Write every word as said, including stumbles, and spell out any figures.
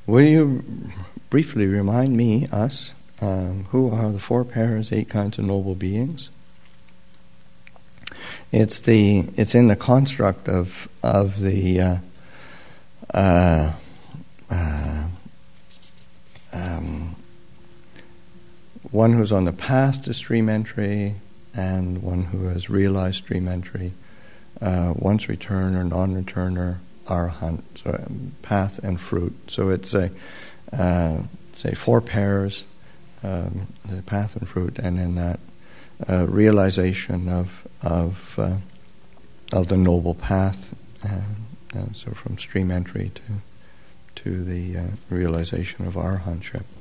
will you briefly remind me, us, um, who are the four pairs, eight kinds of noble beings? It's the it's in the construct of of the uh, uh, uh, um, one who's on the path to stream entry and one who has realized stream entry, uh, once returner, non-returner, arahant, so um, path and fruit. So it's a uh, say four pairs, um, the path and fruit, and in that uh, realization of of uh, of the noble path, uh, uh, so from stream entry to to the uh, realization of arahantship.